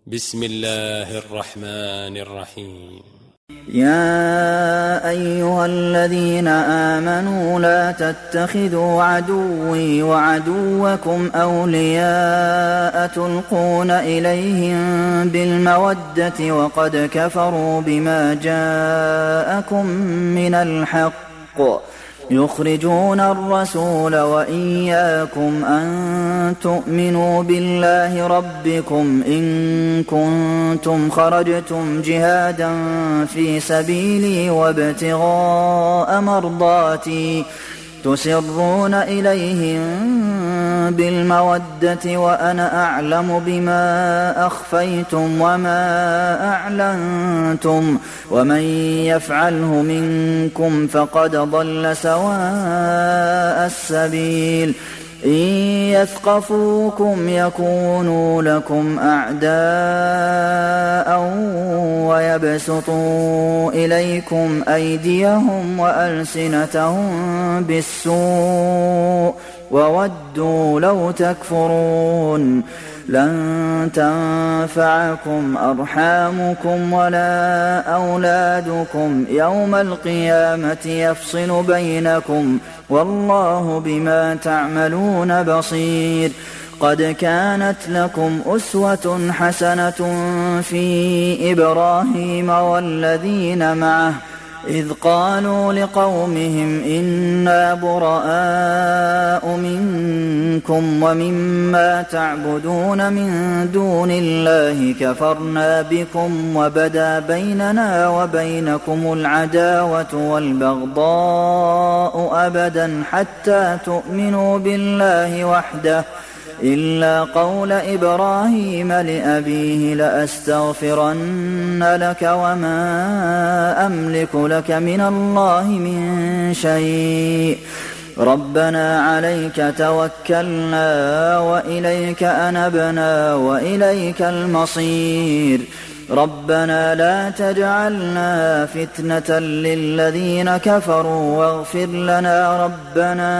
بسم الله الرحمن الرحيم. يا أيها الذين آمنوا لا تتخذوا عدوي وعدوكم أولياء تلقون إليهم بالمودة وقد كفروا بما جاءكم من الحق يخرجون الرسول وإياكم أن تؤمنوا بالله ربكم إن كنتم خرجتم جهادا في سبيلي وابتغاء مرضاتي تسرون إليهم بالمودة وأنا أعلم بما أخفيتم وما أعلنتم ومن يفعله منكم فقد ضل سواء السبيل إن يثقفوكم يكونوا لكم أعداء ويبسطوا إليكم أيديهم وألسنتهم بالسوء وودوا لو تكفرون لن تنفعكم أرحامكم ولا أولادكم يوم القيامة يفصل بينكم والله بما تعملون بصير قد كانت لكم أسوة حسنة في إبراهيم والذين معه إذ قالوا لقومهم إنا براء منكم ومما تعبدون من دون الله كفرنا بكم وبدا بيننا وبينكم العداوة والبغضاء أبدا حتى تؤمنوا بالله وحده إلا قول إبراهيم لأبيه لأستغفرن لك وما أملك لك من الله من شيء ربنا عليك توكلنا وإليك أنبنا وإليك المصير ربنا لا تجعلنا فتنة للذين كفروا واغفر لنا ربنا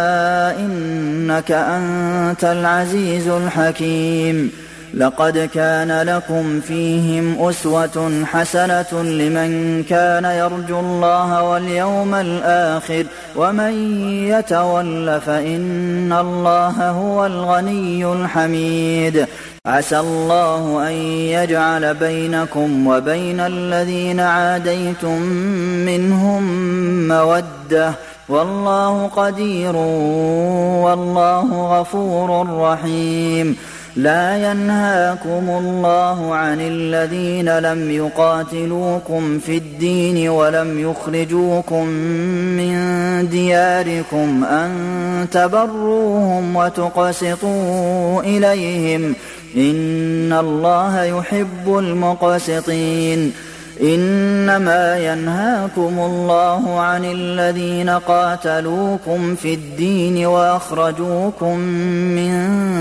إنك أنت العزيز الحكيم لقد كان لكم فيهم أسوة حسنة لمن كان يرجو الله واليوم الآخر ومن يتول فإن الله هو الغني الحميد عسى الله أن يجعل بينكم وبين الذين عاديتم منهم مودة والله قدير والله غفور رحيم لا ينهاكم الله عن الذين لم يقاتلوكم في الدين ولم يخرجوكم من دياركم أن تبروهم وتقسطوا إليهم إن الله يحب المقسطين إنما ينهاكم الله عن الذين قاتلوكم في الدين وأخرجوكم من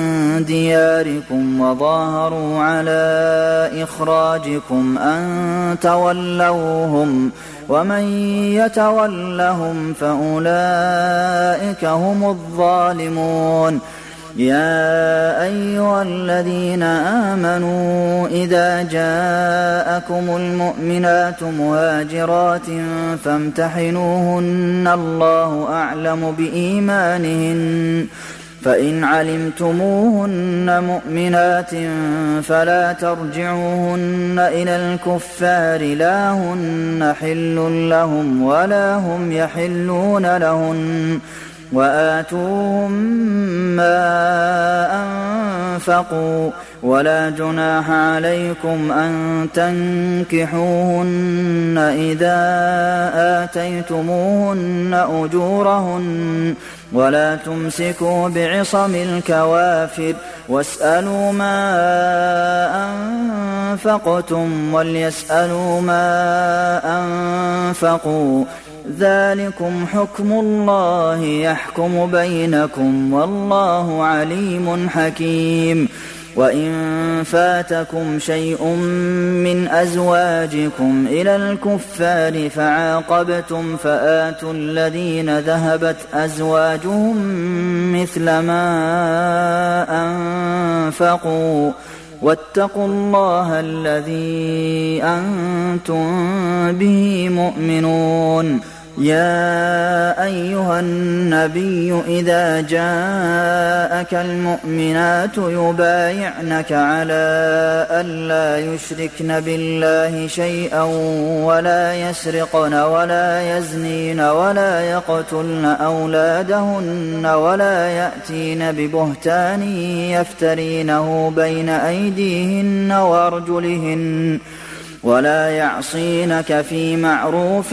دياركم وظاهروا على إخراجكم أن تولوهم ومن يتولهم فأولئك هم الظالمون يا أيها الذين آمنوا إذا جاءكم المؤمنات مهاجرات فامتحنوهن الله أعلم بإيمانهن فإن علمتموهن مؤمنات فلا ترجعوهن إلى الكفار لا هن حل لهم ولا هم يحلون لهن وآتوهم ما أنفقوا ولا جناح عليكم أن تنكحوهن إذا آتيتموهن أجورهن ولا تمسكوا بعصم الكوافر واسألوا ما أنفقتم وليسألوا ما أنفقوا ذلكم حكم الله يحكم بينكم والله عليم حكيم وإن فاتكم شيء من أزواجكم إلى الكفار فعاقبتم فآتوا الذين ذهبت أزواجهم مثل ما أنفقوا واتقوا الله الذي أنتم به مؤمنون. يا أيها النبي إذا جاءك المؤمنات يبايعنك على ألا يشركن بالله شيئا ولا يسرقن ولا يزنين ولا يقتلن أولادهن ولا يأتين ببهتان يفترينه بين أيديهن وأرجلهن ولا يعصينك في معروف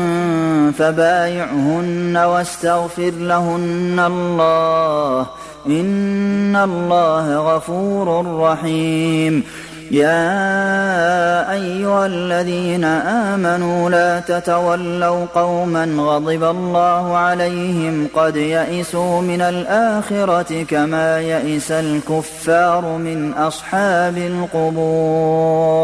فبايعهن واستغفر لهن الله إن الله غفور رحيم. يا أيها الذين آمنوا لا تتولوا قوما غضب الله عليهم قد يئسوا من الآخرة كما يئس الكفار من أصحاب القبور.